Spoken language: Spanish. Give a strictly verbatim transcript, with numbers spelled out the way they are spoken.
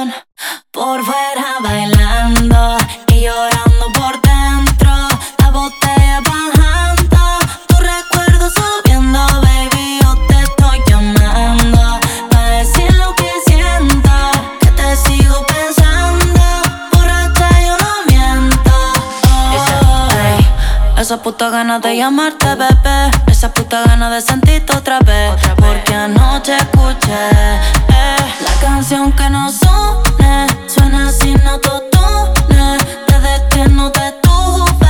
corazón por fuera bailando y llorando por dentro. La botella bajando, tu recuerdo subiendo, baby. Yo te estoy llamando para decir lo que siento, que te sigo pensando. Borracha yo no miento. Oh, ey. Esa puta ganas de llamarte, bebé. Esa puta ganas de sentirte otra vez, porque anoche escuché